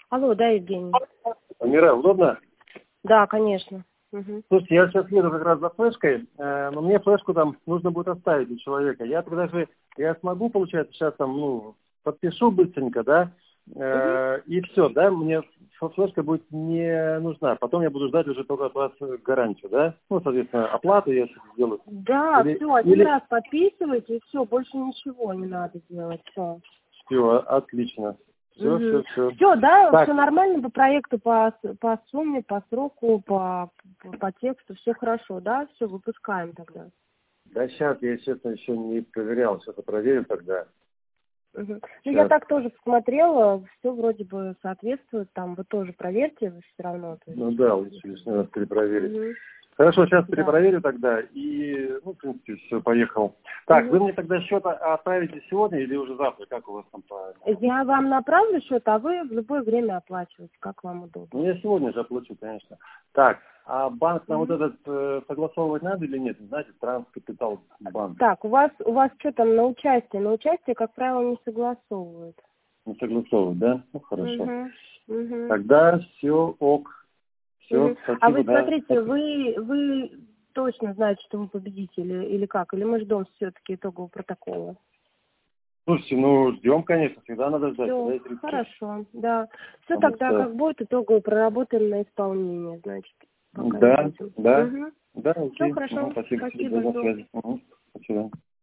Алло, да, Евгений? Мира, удобно? Да, конечно. Угу. Слушайте, я сейчас еду как раз за флешкой, но мне флешку там нужно будет оставить у человека. Я тогда же, я смогу, получается, сейчас там, подпишу быстренько, да, и все, да, мне флешка будет не нужна. Потом я буду ждать уже только от вас гарантию, да? Ну, соответственно, оплату я сейчас сделаю. Да, все, один раз подписывайте, и все, больше ничего не надо делать, все. Все, отлично. Все. Все, да, Так. все нормально по проекту, по сумме, по сроку, по тексту, все хорошо, да? Все, выпускаем тогда. Да сейчас, я, честно, еще не проверял, сейчас я проверю тогда. Ну, я так тоже посмотрела, все вроде бы соответствует, там вы тоже проверьте все равно. То есть... Ну да, лучше лишний раз перепроверить. Хорошо, сейчас перепроверю тогда и, в принципе, все, поехал. Так, вы мне тогда счет отправите сегодня или уже завтра, как у вас там по... Я вам направлю счет, а вы в любое время оплачиваете, как вам удобно. Ну, я сегодня же оплачу, конечно. Так, а банк нам вот этот согласовывать надо или нет? Знаете, Транскапитал банк. Так, у вас что там на участие? На участие, как правило, не согласовывают. Не согласовывать, да? Ну, хорошо. Угу. Тогда все ок. Все, спасибо, А вы да. смотрите, вы точно знаете, что вы победители или как? Или мы ждем все-таки итогового протокола? Слушайте, ждем, конечно, всегда надо ждать. Все, хорошо, да. Все тогда, как будет итогово, проработаем на исполнение, значит. Да. Да, Да, окей. все хорошо, Спасибо. спасибо, До жду. связи. Спасибо.